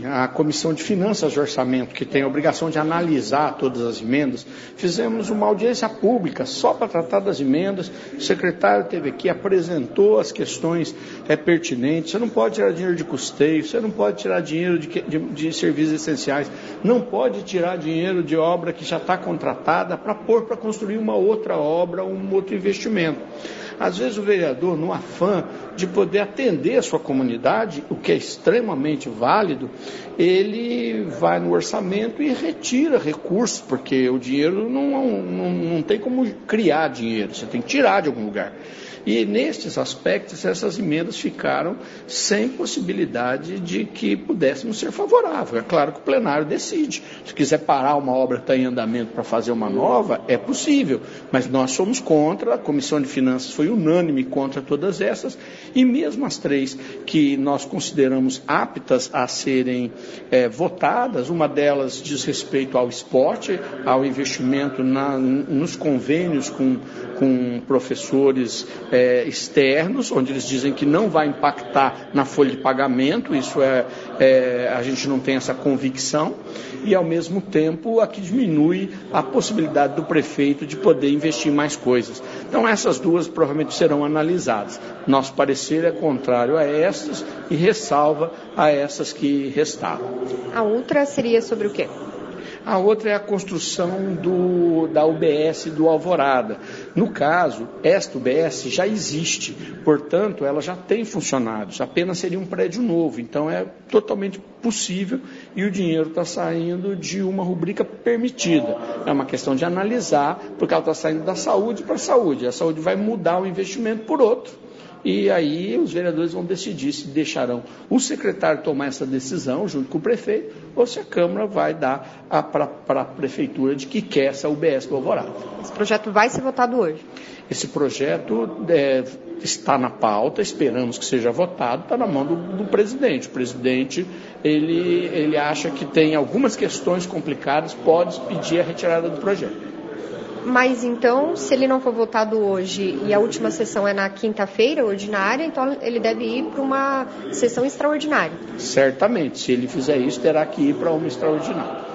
A Comissão de Finanças de Orçamento, que tem a obrigação de analisar todas as emendas, fizemos uma audiência pública só para tratar das emendas. O secretário esteve aqui, apresentou as questões pertinentes. Você não pode tirar dinheiro de custeio, você não pode tirar dinheiro de serviços essenciais, não pode tirar dinheiro de obra que já está contratada para pôr para construir uma outra obra, um outro investimento. Às vezes o vereador, no afã de poder atender a sua comunidade, o que é extremamente válido, ele vai no orçamento e retira recursos, porque o dinheiro não tem como criar dinheiro, você tem que tirar de algum lugar. E nestes aspectos, essas emendas ficaram sem possibilidade de que pudéssemos ser favoráveis. É claro que o plenário decide. Se quiser parar uma obra que está em andamento para fazer uma nova, é possível. Mas nós somos contra, a Comissão de Finanças foi unânime contra todas essas, e mesmo as 3 que nós consideramos aptas a serem votadas, uma delas diz respeito ao esporte, ao investimento nos convênios com professores externos, onde eles dizem que não vai impactar na folha de pagamento, isso a gente não tem essa convicção, e ao mesmo tempo aqui diminui a possibilidade do prefeito de poder investir em mais coisas. Então essas 2 provavelmente serão analisadas. Nosso parecer é contrário a estas e ressalva a essas que restaram. A outra seria sobre o quê? A outra é a construção da UBS do Alvorada. No caso, esta UBS já existe, portanto, ela já tem funcionários, apenas seria um prédio novo, então é totalmente possível e o dinheiro está saindo de uma rubrica permitida. É uma questão de analisar, porque ela está saindo da saúde para a saúde. A saúde vai mudar o investimento por outro. E aí os vereadores vão decidir se deixarão o secretário tomar essa decisão junto com o prefeito ou se a Câmara vai dar para a Prefeitura de que quer essa UBS do Alvorada. Esse projeto vai ser votado hoje? Esse projeto está na pauta, esperamos que seja votado, está na mão do presidente. O presidente ele acha que tem algumas questões complicadas, pode pedir a retirada do projeto. Mas então, se ele não for votado hoje e a última sessão é na quinta-feira, ordinária, então ele deve ir para uma sessão extraordinária. Certamente, se ele fizer isso, terá que ir para uma extraordinária.